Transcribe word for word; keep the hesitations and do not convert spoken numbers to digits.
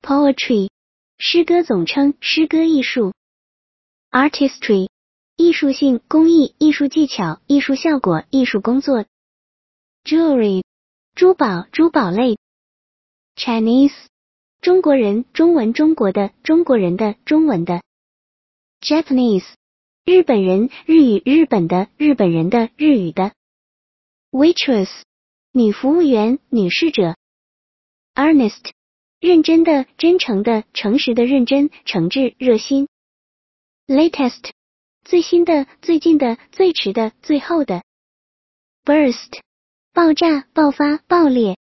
Poetry 诗歌总称，诗歌艺术。Artistry 艺术性、工艺、艺术技巧、艺术效果、艺术工作。Jewelry 珠宝、珠宝类。Chinese 中国人，中文中国的，中国人的，中文的。Japanese 日本人，日语日本的，日本人的，日语的。Waitress 女服务员，女侍者。Earnest 认真的，真诚的，诚实的，认真，诚挚，热心。Latest 最新的，最近的，最迟的，最后的。Burst 爆炸、爆发、爆裂。